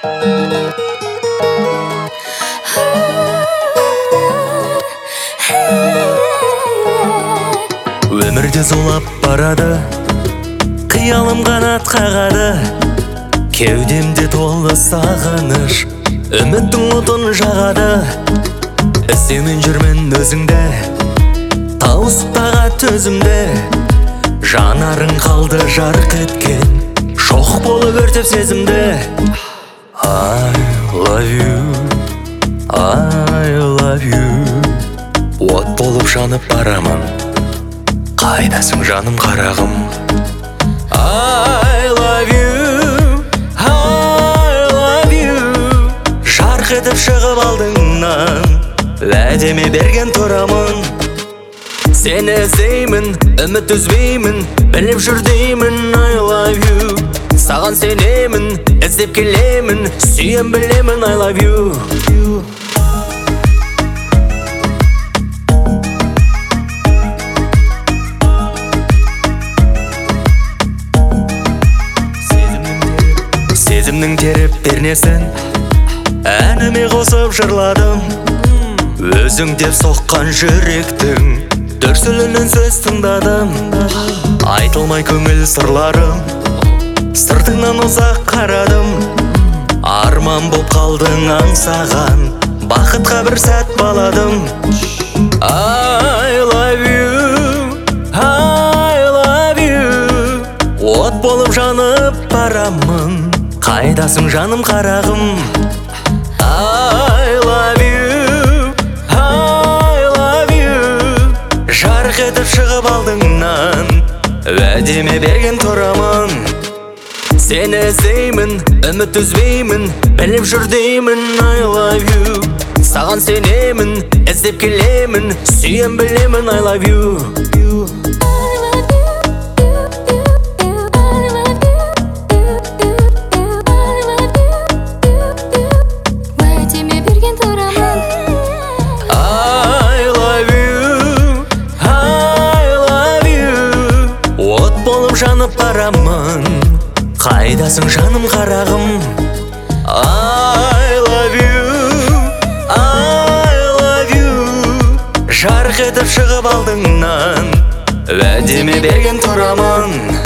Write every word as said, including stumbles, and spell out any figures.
Өмірде зулап барады, қиялым қанат қағады, кеудемде толы сағыныш, үміттің отын жағады. Іздеумен жүрмін өзіңді, тауысыптаға төзімді, жанарың қалды жарқ еткен, шоқ болып өртеп сезімді. I love you, I love you. От болып жанып барамын, қайдасың жаным қарағым. I love you, I love you. Жарқ етіп шығып алдыңнан, уәдеме берген тұрамын. Сені іздеймін, үміт үзбеймін, біліп жүр деймін. I love you. Саған сенемін, іздеп келемін, сүйем білемін. I love you. Сезімнің теріп пернесін әніме қосып жырладым. Өзің деп соққан жүректің дүрсілінен сөз тыңдадым. Айтылмай көңіл сырларым, сыртыңнан ұзақ қарадым. Арман боп қалдың аңсаған, бақытқа бір сәт баладым. I love you, I love you. От болып жанып барамын, қайдасың жаным қарағым. I love you, I love you. Жарқ етіп шығып алдыңнан, уәдеме берген тұрамын. Сені іздеймін, үміт үзбеймін, біліп жүр деймін. I love you. Саған сенемін, іздеп келемін, сүйем білемін. I love you. Жанып барамын, қайдасың жаным қарағым. I love you, I love you. Жарқ етіп шығып алдыңнан, уәдеме берген тұрамын.